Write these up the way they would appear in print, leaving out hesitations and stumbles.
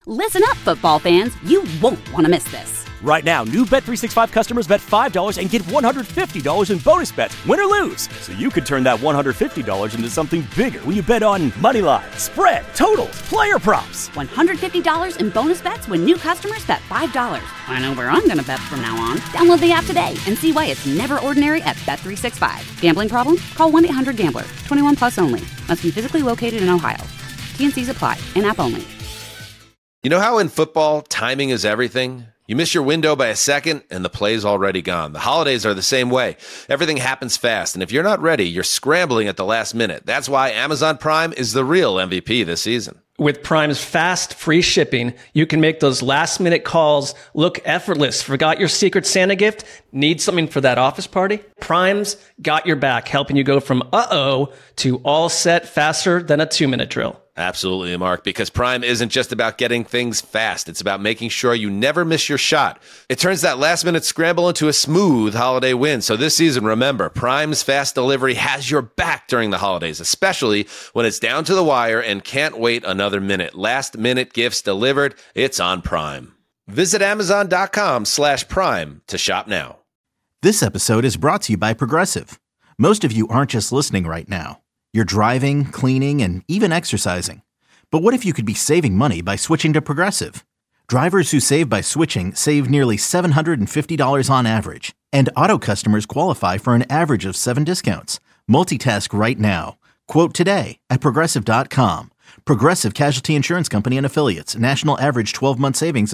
Listen up, football fans. You won't want to miss this. Right now, new Bet365 customers bet $5 and get $150 in bonus bets, win or lose. So you could turn that $150 into something bigger when you bet on money line, spread, totals, player props. $150 in bonus bets when new customers bet $5. I know where I'm going to bet from now on. Download the app today and see why it's never ordinary at Bet365. Gambling problem? Call 1-800-GAMBLER. 21 plus only. Must be physically located in Ohio. T&Cs apply. In-app only. You know how in football, timing is everything? You miss your window by a second, and the play's already gone. The holidays are the same way. Everything happens fast, and if you're not ready, you're scrambling at the last minute. That's why Amazon Prime is the real MVP this season. With Prime's fast, free shipping, you can make those last-minute calls look effortless. Forgot your Secret Santa gift? Need something for that office party? Prime's got your back, helping you go from uh-oh to all set faster than a 2-minute drill. Absolutely, Mark, because Prime isn't just about getting things fast. It's about making sure you never miss your shot. It turns that last-minute scramble into a smooth holiday win. So this season, remember, Prime's fast delivery has your back during the holidays, especially when it's down to the wire and can't wait another minute. Last-minute gifts delivered, it's on Prime. Visit Amazon.com/Prime to shop now. This episode is brought to you by Progressive. Most of you aren't just listening right now. You're driving, cleaning, and even exercising. But what if you could be saving money by switching to Progressive? Drivers who save by switching save nearly $750 on average. And auto customers qualify for an average of 7 discounts. Multitask right now. Quote today at Progressive.com. Progressive Casualty Insurance Company and Affiliates. National average 12-month savings of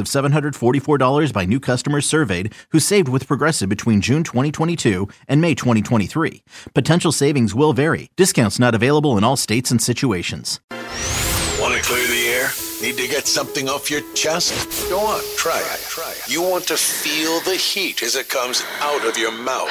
$744 by new customers surveyed who saved with Progressive between June 2022 and May 2023. Potential savings will vary. Discounts not available in all states and situations. Want to clear the air? Need to get something off your chest? Go on, try it. You want to feel the heat as it comes out of your mouth.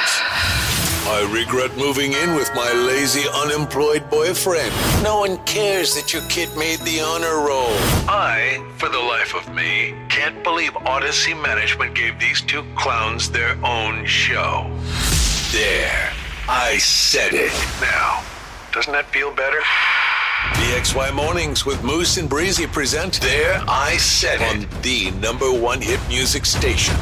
I regret moving in with my lazy, unemployed boyfriend. No one cares that your kid made the honor roll. I, for the life of me, can't believe Odyssey Management gave these two clowns their own show. There, I said it. Now, doesn't that feel better? BXY Mornings with Moose and Breezy present There I Said It on the #1 hit music station.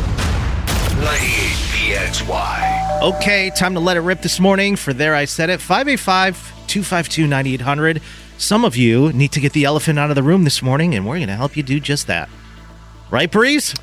98 BXY. Okay, time to let it rip this morning for There I Said It. 585-252-9800. Some of you need to get the elephant out of the room this morning, and we're going to help you do just that. Right, Breeze?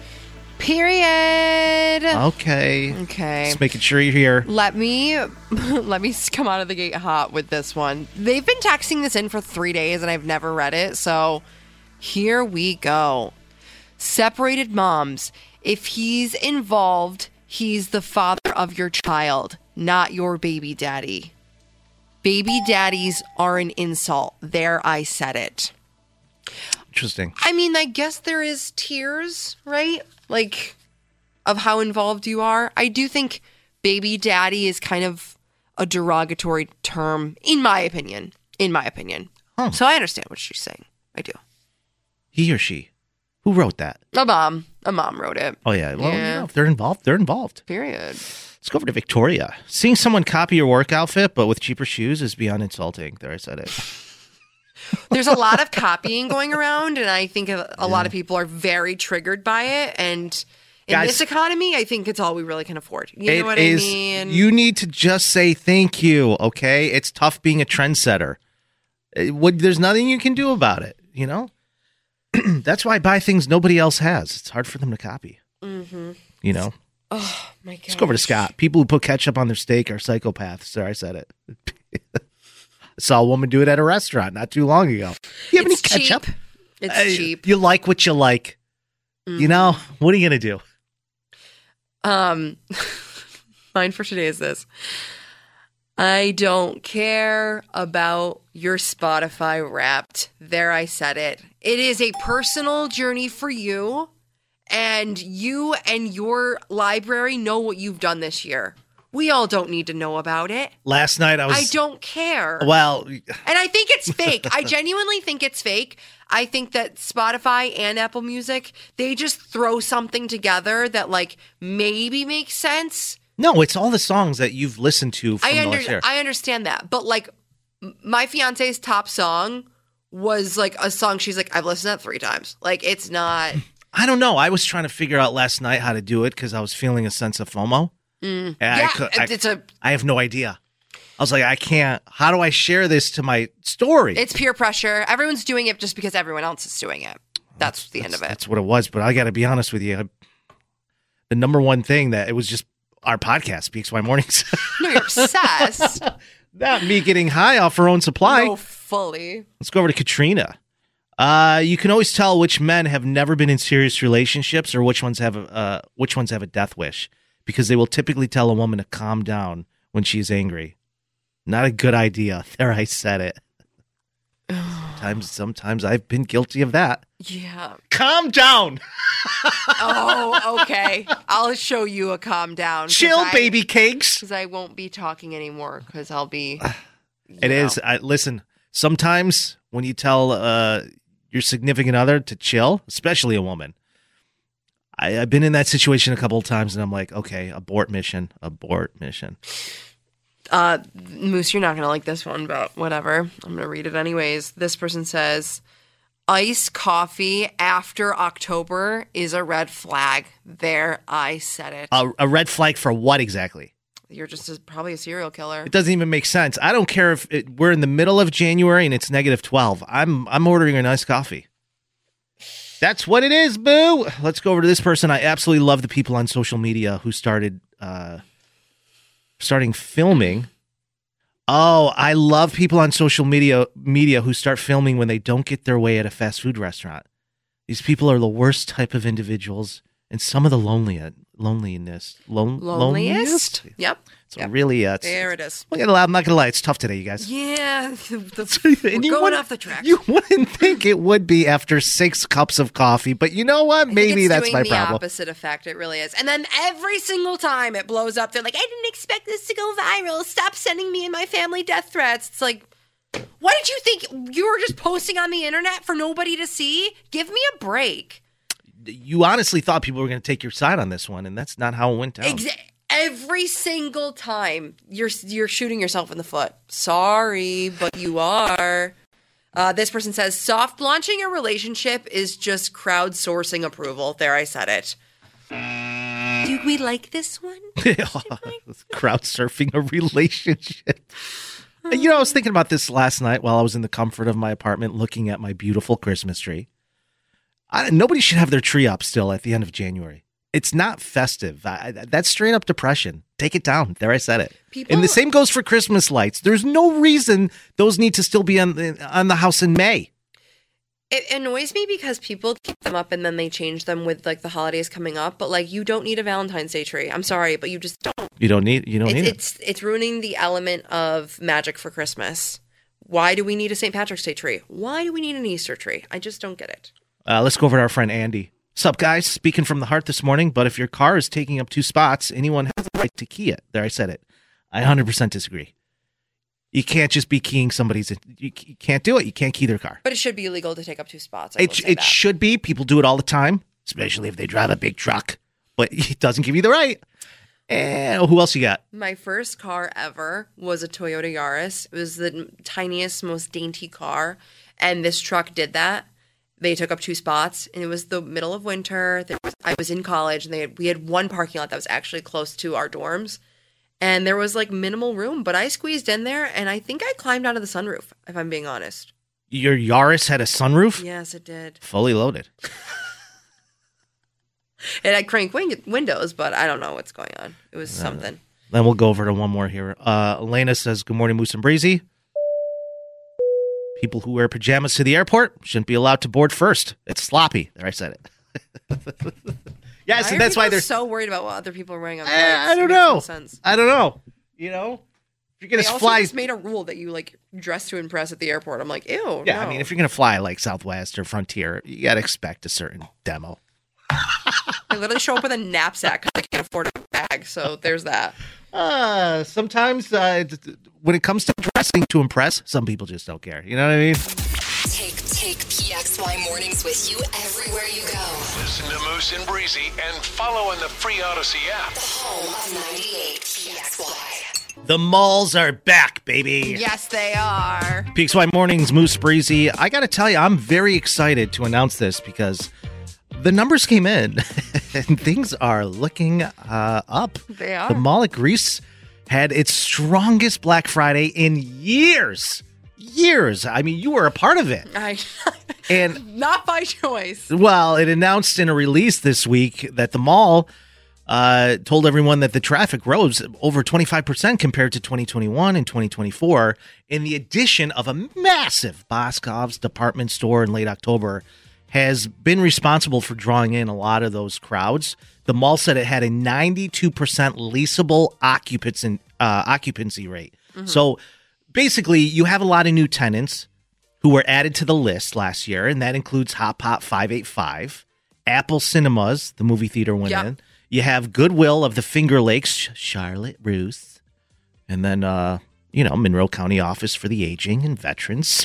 Period. Okay. Just making sure you're here. Let me come out of the gate hot with this one. They've been texting this in for 3 days, and I've never read it, so here we go. Separated moms. If he's involved, he's the father of your child, not your baby daddy. Baby daddies are an insult. There, I said it. Interesting. I mean, I guess there is tiers, right? Like, of how involved you are. I do think baby daddy is kind of a derogatory term, in my opinion. Oh. So I understand what she's saying. I do. He or she? Who wrote that? A mom wrote it. Oh, yeah. Well, Yeah. You know, if they're involved, they're involved. Period. Let's go over to Victoria. Seeing someone copy your work outfit, but with cheaper shoes is beyond insulting. There, I said it. There's a lot of copying going around, and I think a lot of people are very triggered by it. And in Guys, this economy, I think it's all we really can afford. You know what I mean? You need to just say thank you, okay? It's tough being a trendsetter. There's nothing you can do about it, you know? That's why I buy things nobody else has. It's hard for them to copy. Mm-hmm. You know? Oh, my God. Let's go over to Scott. People who put ketchup on their steak are psychopaths. There, I said it. I saw a woman do it at a restaurant not too long ago. You have any ketchup? Cheap. It's cheap. You like what you like. Mm-hmm. You know, what are you going to do? Mine for today is this. I don't care about your Spotify Wrapped. There, I said it. It is a personal journey for you, and you and your library know what you've done this year. We all don't need to know about it. Last night I don't care. Well. And I think it's fake. I genuinely think it's fake. I think that Spotify and Apple Music, they just throw something together that like maybe makes sense. No, it's all the songs that you've listened to from last year. I understand that. But like my fiance's top song was like a song she's like, I've listened to that 3 times. Like, it's not. I don't know. I was trying to figure out last night how to do it because I was feeling a sense of FOMO. And I have no idea. I was like, I can't. How do I share this to my story? It's peer pressure. Everyone's doing it just because everyone else is doing it. That's the end of it. That's what it was. But I got to be honest with you. The number one thing that it was just our podcast, PXY Mornings. No, you're obsessed. Not me getting high off her own supply. No, fully. Let's go over to Katrina. You can always tell which men have never been in serious relationships or which ones have a death wish because they will typically tell a woman to calm down when she is angry. Not a good idea. There, I said it. Sometimes I've been guilty of that. Yeah. Calm down. Oh, okay. I'll show you a calm down. Chill, baby cakes. Because I won't be talking anymore because I'll be. Is. Listen, sometimes when you tell your significant other to chill, especially a woman, I've been in that situation a couple of times and I'm like, okay, abort mission. Moose, you're not going to like this one, but whatever. I'm going to read it anyways. This person says, iced coffee after October is a red flag. There, I said it. A red flag for what exactly? You're just probably a serial killer. It doesn't even make sense. I don't care if we're in the middle of January and it's -12. I'm ordering a nice coffee. That's what it is, boo. Let's go over to this person. I absolutely love the people on social media who starting filming. Oh, I love people on social media who start filming when they don't get their way at a fast food restaurant. These people are the worst type of individuals and some of the loneliest. Yep. So really, there it is. I'm not gonna lie, it's tough today, you guys. Yeah, we're going off the track. You wouldn't think it would be after 6 cups of coffee, but you know what? Maybe that's my problem. The opposite effect, it really is. And then every single time it blows up, they're like, "I didn't expect this to go viral. Stop sending me and my family death threats." It's like, what did you think? You were just posting on the internet for nobody to see? Give me a break. You honestly thought people were going to take your side on this one, and that's not how it went down. Every single time you're shooting yourself in the foot. Sorry, but you are. This person says, soft launching a relationship is just crowdsourcing approval. There, I said it. Do we like this one? Crowdsurfing a relationship. You know, I was thinking about this last night while I was in the comfort of my apartment looking at my beautiful Christmas tree. Nobody should have their tree up still at the end of January. It's not festive. That's straight up depression. Take it down. There, I said it. And the same goes for Christmas lights. There's no reason those need to still be on the house in May. It annoys me because people keep them up and then they change them with like the holidays coming up. But like, you don't need a Valentine's Day tree. I'm sorry, but you just don't. You don't need it. It's ruining the element of magic for Christmas. Why do we need a St. Patrick's Day tree? Why do we need an Easter tree? I just don't get it. Let's go over to our friend Andy. Sup, guys? Speaking from the heart this morning, but if your car is taking up 2 spots, anyone has the right to key it. There, I said it. I 100% disagree. You can't just be keying somebody's. You can't do it. You can't key their car. But it should be illegal to take up 2 spots. It should be. People do it all the time, especially if they drive a big truck. But it doesn't give you the right. And who else you got? My first car ever was a Toyota Yaris. It was the tiniest, most dainty car. And this truck did that. They took up 2 spots, and it was the middle of winter. I was in college, and we had one parking lot that was actually close to our dorms, and there was like minimal room. But I squeezed in there, and I think I climbed out of the sunroof, if I'm being honest. Your Yaris had a sunroof? Yes, it did. Fully loaded. It had crank windows, but I don't know what's going on. It was something. Then we'll go over to one more here. Elena says, "Good morning, Moose and Breezy. People who wear pajamas to the airport shouldn't be allowed to board first. It's sloppy." There, I said it. Yes, and that's why they're so worried about what other people are wearing on flights. I don't know. I don't know. You know, if you're gonna fly, also just made a rule that you like dress to impress at the airport. I'm like, ew. Yeah, no. I mean, if you're gonna fly like Southwest or Frontier, you gotta expect a certain demo. I literally show up with a knapsack because I can't afford a bag. So there's that. Sometimes when it comes to dressing to impress, some people just don't care. You know what I mean? Take PXY Mornings with you everywhere you go. Listen to Moose and Breezy and follow on the free Odyssey app. The home of 98 PXY. The malls are back, baby. Yes, they are. PXY Mornings, Moose Breezy. I got to tell you, I'm very excited to announce this because the numbers came in and things are looking up. They are. The mall at Greece had its strongest Black Friday in years. I mean, you were a part of it. And not by choice. Well, it announced in a release this week that the mall told everyone that the traffic rose over 25% compared to 2021 and 2024 in the addition of a massive Boscov's department store in late October has been responsible for drawing in a lot of those crowds. The mall said it had a 92% leasable occupancy rate. Mm-hmm. So basically, you have a lot of new tenants who were added to the list last year, and that includes Hot Pot 585, Apple Cinemas, the movie theater went in. You have Goodwill of the Finger Lakes, Charlotte Russe, and then, Monroe County Office for the Aging and Veterans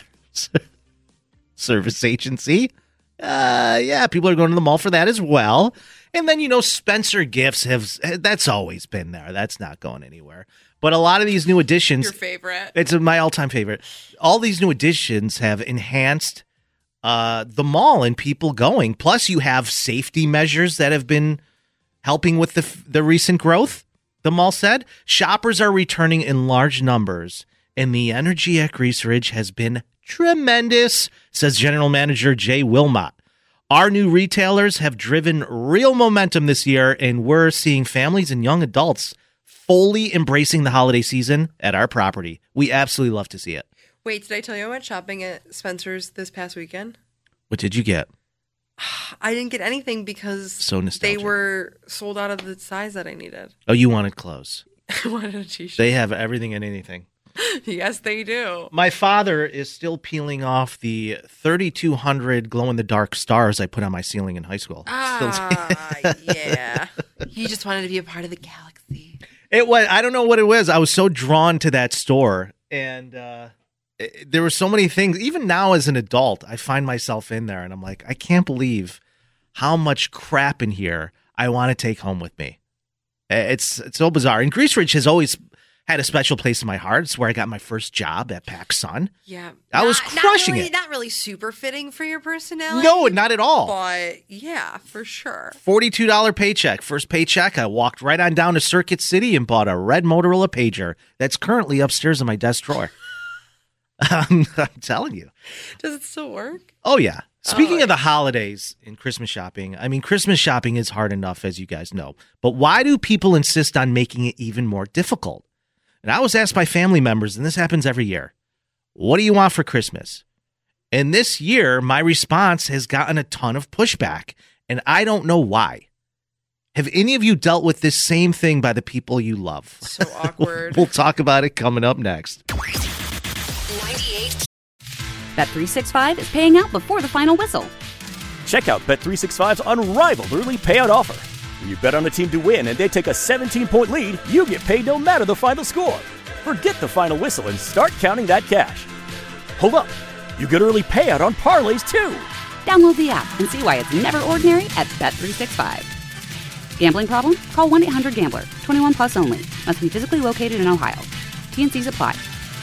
Service Agency. People are going to the mall for that as well. And then, Spencer Gifts that's always been there. That's not going anywhere. But a lot of these new additions. Your favorite. It's my all-time favorite. All these new additions have enhanced the mall and people going. Plus, you have safety measures that have been helping with the recent growth, the mall said. Shoppers are returning in large numbers, and the energy at Greece Ridge has been tremendous, says General Manager Jay Wilmot. Our new retailers have driven real momentum this year, and we're seeing families and young adults fully embracing the holiday season at our property. We absolutely love to see it. Wait, did I tell you I went shopping at Spencer's this past weekend? What did you get? I didn't get anything because so nostalgic. They were sold out of the size that I needed. Oh, you wanted clothes. I wanted a t-shirt. They have everything and anything. Yes, they do. My father is still peeling off the 3,200 glow-in-the-dark stars I put on my ceiling in high school. Yeah. He just wanted to be a part of the galaxy. It was. I don't know what it was. I was so drawn to that store, and there were so many things. Even now as an adult, I find myself in there and I'm like, I can't believe how much crap in here I want to take home with me. It's so bizarre. And Greece Ridge has always had a special place in my heart. It's where I got my first job at PacSun. Yeah. I was crushing it. Not really super fitting for your personality. No, not at all. But yeah, for sure. $42 paycheck. First paycheck, I walked right on down to Circuit City and bought a red Motorola pager that's currently upstairs in my desk drawer. I'm telling you. Does it still work? Oh, yeah. Speaking of the holidays and Christmas shopping, I mean, Christmas shopping is hard enough, as you guys know. But why do people insist on making it even more difficult? And I was asked by family members, and this happens every year, what do you want for Christmas? And this year, my response has gotten a ton of pushback, and I don't know why. Have any of you dealt with this same thing by the people you love? So awkward. We'll talk about it coming up next. Bet365 is paying out before the final whistle. Check out Bet365's unrivaled early payout offer. When you bet on a team to win and they take a 17-point lead, you get paid no matter the final score. Forget the final whistle and start counting that cash. Hold up. You get early payout on parlays, too. Download the app and see why it's never ordinary at Bet365. Gambling problem? Call 1-800-GAMBLER. 21 plus only. Must be physically located in Ohio. T&Cs apply.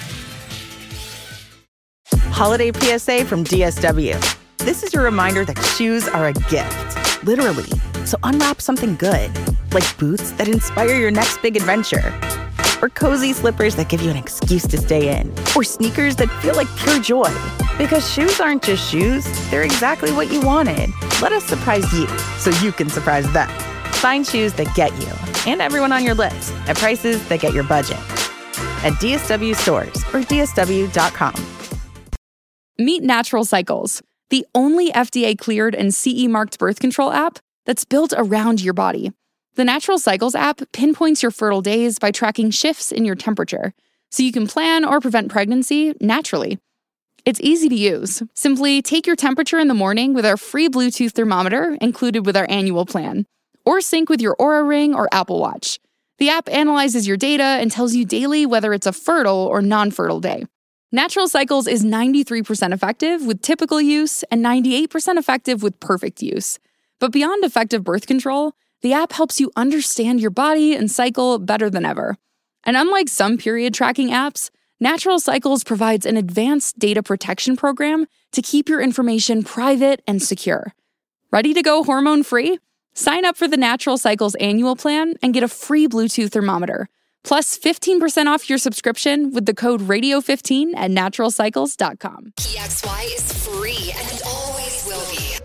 Holiday PSA from DSW. This is your reminder that shoes are a gift, literally. So unwrap something good, like boots that inspire your next big adventure, or cozy slippers that give you an excuse to stay in, or sneakers that feel like pure joy. Because shoes aren't just shoes, they're exactly what you wanted. Let us surprise you so you can surprise them. Find shoes that get you and everyone on your list at prices that get your budget. At DSW stores or DSW.com. Meet Natural Cycles, the only FDA-cleared and CE-marked birth control app that's built around your body. The Natural Cycles app pinpoints your fertile days by tracking shifts in your temperature, so you can plan or prevent pregnancy naturally. It's easy to use. Simply take your temperature in the morning with our free Bluetooth thermometer included with our annual plan, or sync with your Oura Ring or Apple Watch. The app analyzes your data and tells you daily whether it's a fertile or non-fertile day. Natural Cycles is 93% effective with typical use and 98% effective with perfect use. But beyond effective birth control, the app helps you understand your body and cycle better than ever. And unlike some period tracking apps, Natural Cycles provides an advanced data protection program to keep your information private and secure. Ready to go hormone-free? Sign up for the Natural Cycles annual plan and get a free Bluetooth thermometer, plus 15% off your subscription with the code radio15 at naturalcycles.com. PXY is free and always will be.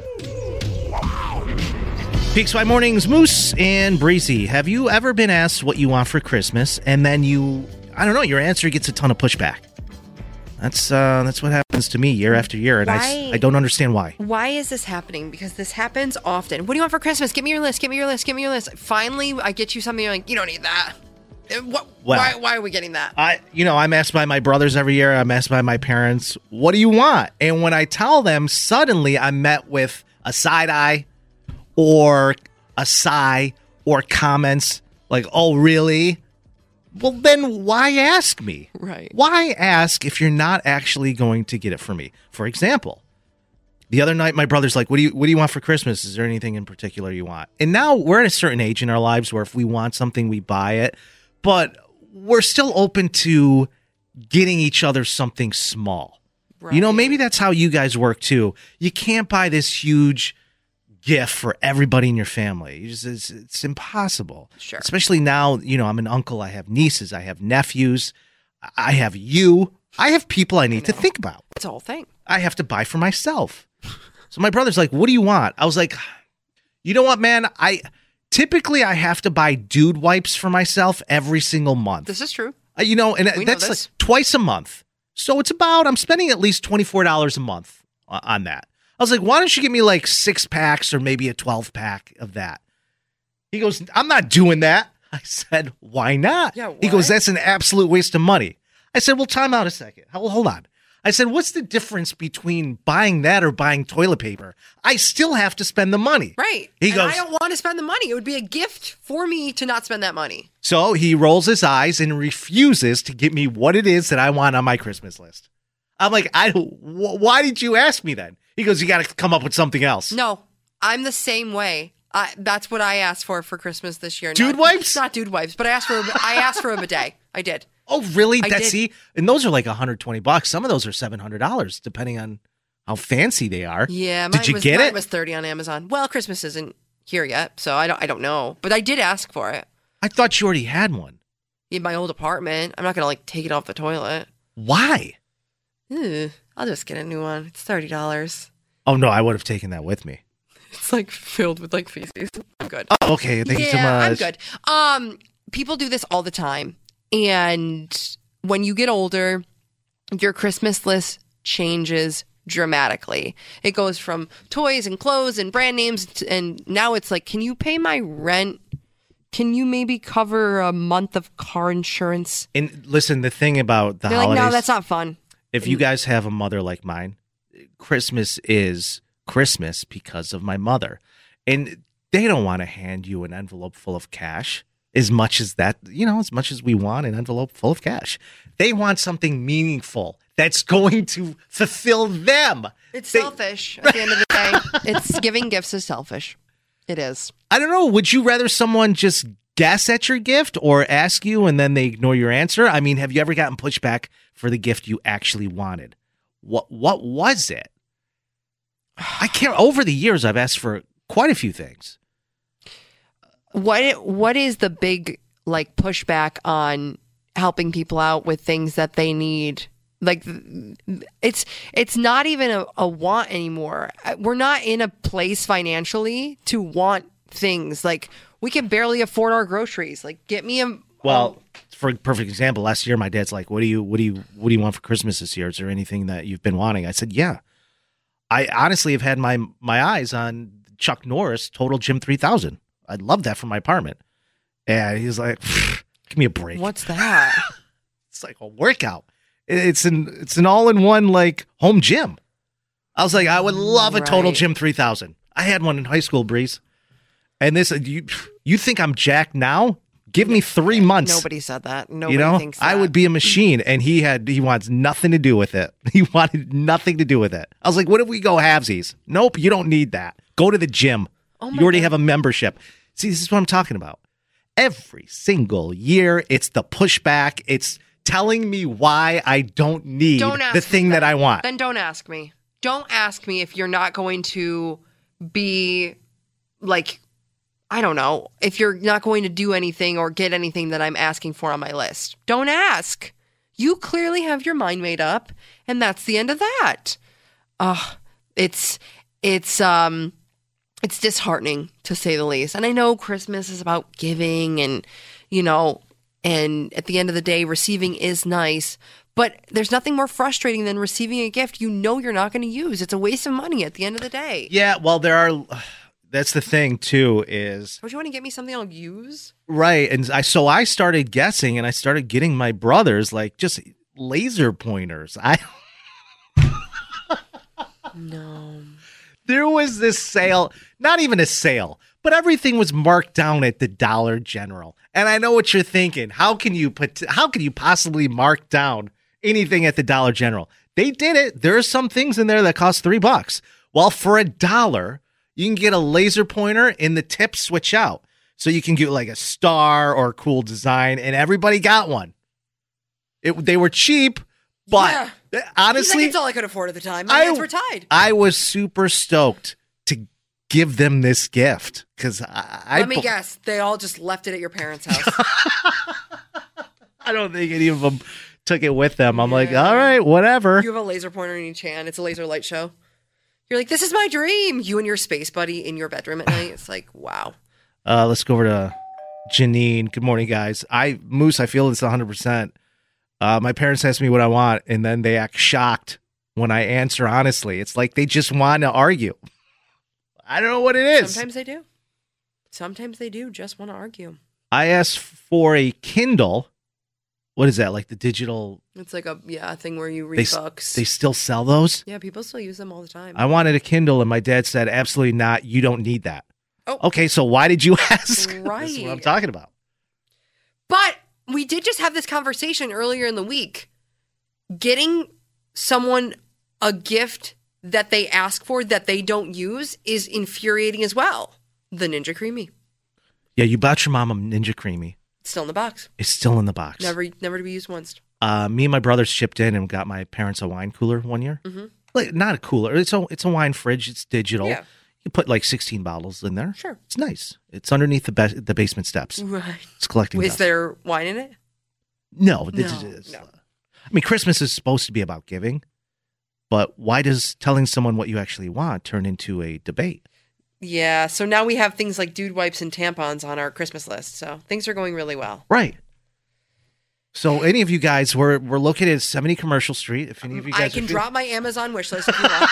PXY Mornings, Moose and Breezy. Have you ever been asked what you want for Christmas, and then your answer gets a ton of pushback? That's what happens to me year after year, and I don't understand why. Why is this happening? Because this happens often. What do you want for Christmas? Give me your list. Give me your list. Give me your list. Finally, I get you something. You're like, you don't need that. Why are we getting that? I'm asked by my brothers every year. I'm asked by my parents, what do you want? And when I tell them, suddenly I'm met with a side eye or a sigh or comments like, oh, really? Well, then why ask me? Right. Why ask if you're not actually going to get it for me? For example, the other night, my brother's like, what do you want for Christmas? Is there anything in particular you want? And now we're at a certain age in our lives where if we want something, we buy it. But we're still open to getting each other something small. Right. Maybe that's how you guys work too. You can't buy this huge gift for everybody in your family. It's impossible. Sure. Especially now, I'm an uncle. I have nieces. I have nephews. I have you. I have people I need to think about. It's a whole thing. I have to buy for myself. So my brother's like, what do you want? I was like, you know what, man? Typically I have to buy dude wipes for myself every single month. This is true. And that's like twice a month. So I'm spending at least $24 a month on that. I was like, why don't you give me like 6 packs or maybe a 12-pack of that? He goes, I'm not doing that. I said, why not? Yeah, he goes, that's an absolute waste of money. I said, well, time out a second. Hold on. I said, what's the difference between buying that or buying toilet paper? I still have to spend the money. Right. He goes, I don't want to spend the money. It would be a gift for me to not spend that money. So he rolls his eyes and refuses to give me what it is that I want on my Christmas list. I'm like, why did you ask me then? He goes, you got to come up with something else. No, I'm the same way. That's what I asked for Christmas this year. Dude wipes? Not dude wipes, but I asked for a bidet. I did. Oh, really? See, and those are like $120. Some of those are $700, depending on how fancy they are. Yeah, did you get it? Mine was $30 on Amazon. Well, Christmas isn't here yet, so I don't know, but I did ask for it. I thought you already had one. In my old apartment, I'm not gonna take it off the toilet. Why? I'll just get a new one. It's $30. Oh no, I would have taken that with me. It's like filled with like feces. I'm good. Oh, okay. Thank you so much. I'm good. People do this all the time. And when you get older, your Christmas list changes dramatically. It goes from toys and clothes and brand names, and now it's like, can you pay my rent? Can you maybe cover a month of car insurance? And listen, the thing about the They're holidays, like, no, that's not fun. If you guys have a mother like mine, Christmas is Christmas because of my mother. And they don't want to hand you an envelope full of cash as much as that, as much as we want an envelope full of cash. They want something meaningful that's going to fulfill them. It's selfish at the end of the day. It's giving gifts is selfish. It is. I don't know. Would you rather someone just guess at your gift or ask you and then they ignore your answer? I mean, have you ever gotten pushback for the gift you actually wanted? What was it? I can't. Over the years, I've asked for quite a few things. What is the big pushback on helping people out with things that they need? Like, it's not even a want anymore. We're not in a place financially to want things. Like, we can barely afford our groceries. Like, get me a for a perfect example, last year my dad's like, what do you want for Christmas this year? Is there anything that you've been wanting? I said, yeah. I honestly have had my eyes on Chuck Norris Total Gym 3000. I'd love that for my apartment. And he's like, give me a break. What's that? It's like a workout. It's an all-in-one home gym. I was like, I would love a Total Gym 3000. I had one in high school, Breeze. And this, you think I'm jacked now? Give me 3 months. Nobody said that. Nobody thinks that. I would be a machine, and he wants nothing to do with it. He wanted nothing to do with it. I was like, what if we go halvesies? Nope, you don't need that. Go to the gym. Oh you already have a membership. See, this is what I'm talking about. every single year. It's the pushback. It's telling me why I don't need the thing that I want. Then don't ask me. Don't ask me if you're not going to be like, I don't know, if you're not going to do anything or get anything that I'm asking for on my list. Don't ask. You clearly have your mind made up, and that's the end of that. It's disheartening, to say the least. And I know Christmas is about giving and, and at the end of the day, receiving is nice. But there's nothing more frustrating than receiving a gift you're not going to use. It's a waste of money at the end of the day. Yeah, well, that's the thing, too, is... Don't you want to get me something I'll use? Right, and I started guessing, and I started getting my brothers, just laser pointers. No. There was this sale, not even a sale, but everything was marked down at the Dollar General. And I know what you're thinking. How can you possibly mark down anything at the Dollar General? They did it. There are some things in there that cost $3. Well, for $1, you can get a laser pointer and the tips switch out. So you can get like a star or a cool design, and everybody got one. They were cheap, but honestly, it's all I could afford at the time. My hands were tied. I was super stoked to give them this gift because Let me guess, they all just left it at your parents' house. I don't think any of them took it with them. I'm like, all right, whatever. You have a laser pointer in each hand. It's a laser light show. You're like, this is my dream. You and your space buddy in your bedroom at night. It's like, wow. Let's go over to Janine. Good morning, guys. Moose, I feel this 100%. My parents ask me what I want, and then they act shocked when I answer honestly. It's like they just want to argue. I don't know what it is. Sometimes they do. Sometimes they do just want to argue. I asked for a Kindle. What is that, like the digital? It's like a thing where you read books. They still sell those? Yeah, people still use them all the time. I wanted a Kindle, and my dad said, absolutely not. You don't need that. Oh. Okay, so why did you ask? Right. This is what I'm talking about. But we did just have this conversation earlier in the week. Getting someone a gift that they ask for that they don't use is infuriating as well. The Ninja Creamy. Yeah, you bought your mom a Ninja Creamy. It's still in the box. It's still in the box. Never to be used once. Me and my brothers shipped in and got my parents a wine cooler one year. Mm-hmm. Like, not a cooler. It's a wine fridge. It's digital. Yeah. You put like 16 bottles in there. Sure. It's nice. It's underneath the basement steps. Right. It's collecting Is dust. there wine in it? No. No. I mean, Christmas is supposed to be about giving, but why does telling someone what you actually want turn into a debate? Yeah, so now we have things like dude wipes and tampons on our Christmas list. So things are going really well. Right. So any of you guys, we're located at 70 Commercial Street. If any of you guys I can drop my Amazon wish list if you want.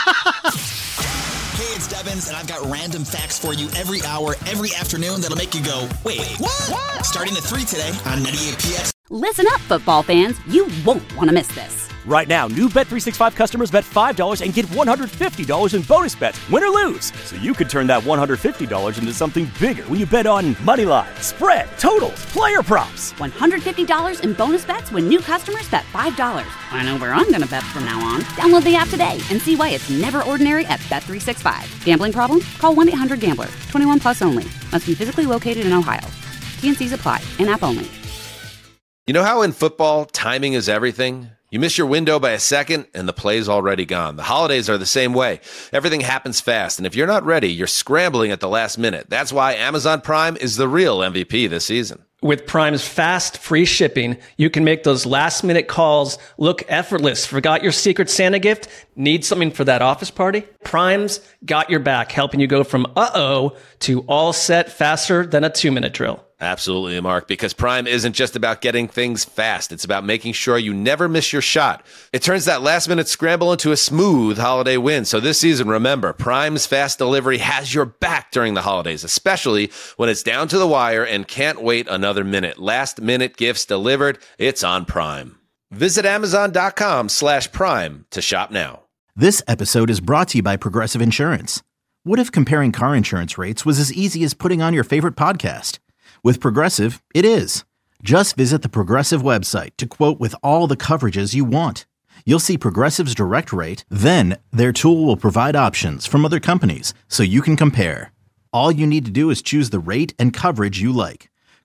Hey, it's Devins, and I've got random facts for you every hour, every afternoon that'll make you go, wait, what? Starting at 3 today on 98PX. Listen up, football fans. You won't want to miss this. Right now, new Bet365 customers bet $5 and get $150 in bonus bets, win or lose. So you could turn that $150 into something bigger when you bet on moneyline, spread, totals, player props. $150 in bonus bets when new customers bet $5. I know where I'm going to bet from now on. Download the app today and see why it's never ordinary at Bet365. Gambling problem? Call 1-800-GAMBLER. 21 plus only. Must be physically located in Ohio. T&Cs apply. In-app only. You know how in football, timing is everything? You miss your window by a second, and the play's already gone. The holidays are the same way. Everything happens fast, and if you're not ready, you're scrambling at the last minute. That's why Amazon Prime is the real MVP this season. With Prime's fast, free shipping, you can make those last-minute calls look effortless. Forgot your Secret Santa gift? Need something for that office party? Prime's got your back, helping you go from uh-oh to all set faster than a 2-minute drill. Absolutely, Mark, because Prime isn't just about getting things fast. It's about making sure you never miss your shot. It turns that last-minute scramble into a smooth holiday win. So this season, remember, Prime's fast delivery has your back during the holidays, especially when it's down to the wire and can't wait another minute. Last-minute gifts delivered. It's on Prime. Visit Amazon.com/Prime to shop now. This episode is brought to you by Progressive Insurance. What if comparing car insurance rates was as easy as putting on your favorite podcast? With Progressive, it is. Just visit the Progressive website to quote with all the coverages you want. You'll see Progressive's direct rate, then their tool will provide options from other companies so you can compare. All you need to do is choose the rate and coverage you like.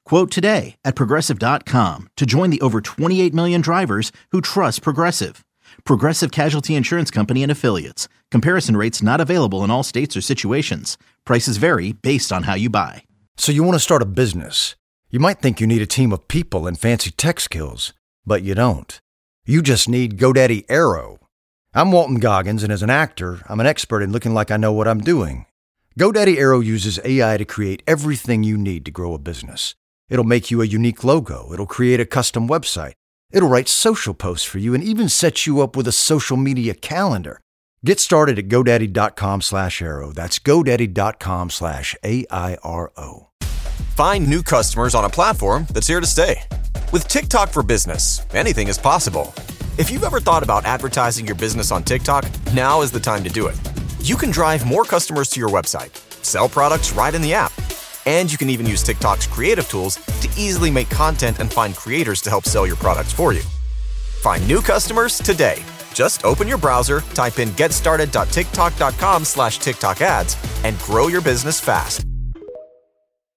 Quote today at Progressive.com to join the over 28 million drivers who trust Progressive. Progressive Casualty Insurance Company and Affiliates. Comparison rates not available in all states or situations. Prices vary based on how you buy. So you want to start a business. You might think you need a team of people and fancy tech skills, but you don't. You just need GoDaddy Aero. I'm Walton Goggins, and as an actor, I'm an expert in looking like I know what I'm doing. GoDaddy Aero uses AI to create everything you need to grow a business. It'll make you a unique logo. It'll create a custom website. It'll write social posts for you and even set you up with a social media calendar. Get started at GoDaddy.com/Aero. That's GoDaddy.com/AIRO. Find new customers on a platform that's here to stay. With TikTok for Business, anything is possible. If you've ever thought about advertising your business on TikTok, now is the time to do it. You can drive more customers to your website, sell products right in the app, and you can even use TikTok's creative tools to easily make content and find creators to help sell your products for you. Find new customers today. Just open your browser, type in getstarted.tiktok.com/TikTok ads, and grow your business fast.